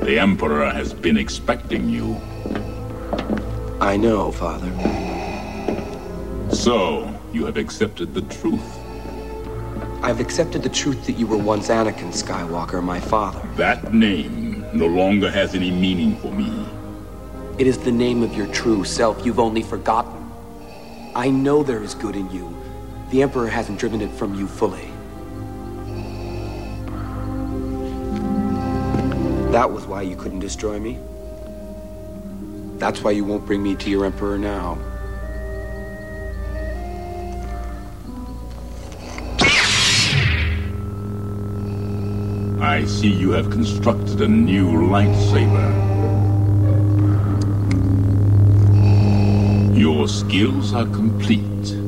The Emperor has been expecting you. I know, Father. So, you have accepted the truth. I've accepted the truth that you were once Anakin Skywalker, my father. That name no longer has any meaning for me. It is the name of your true self you've only forgotten. I know there is good in you. The Emperor hasn't driven it from you fully. That was why you couldn't destroy me. That's why you won't bring me to your Emperor now. I see you have constructed a new lightsaber. Your skills are complete.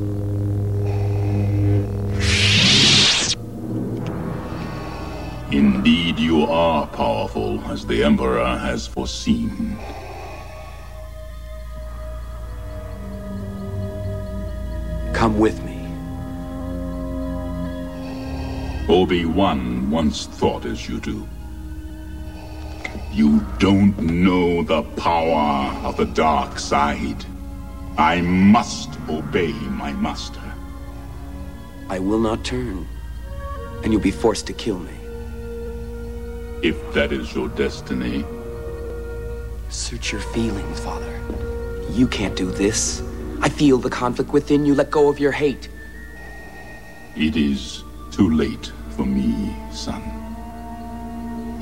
Indeed, you are powerful, as the Emperor has foreseen. Come with me. Obi-Wan once thought as you do. You don't know the power of the dark side. I must obey my master. I will not turn, and you'll be forced to kill me. If that is your destiny. Search your feelings, Father. You can't do this. I feel the conflict within you. Let go of your hate. It is too late for me, son.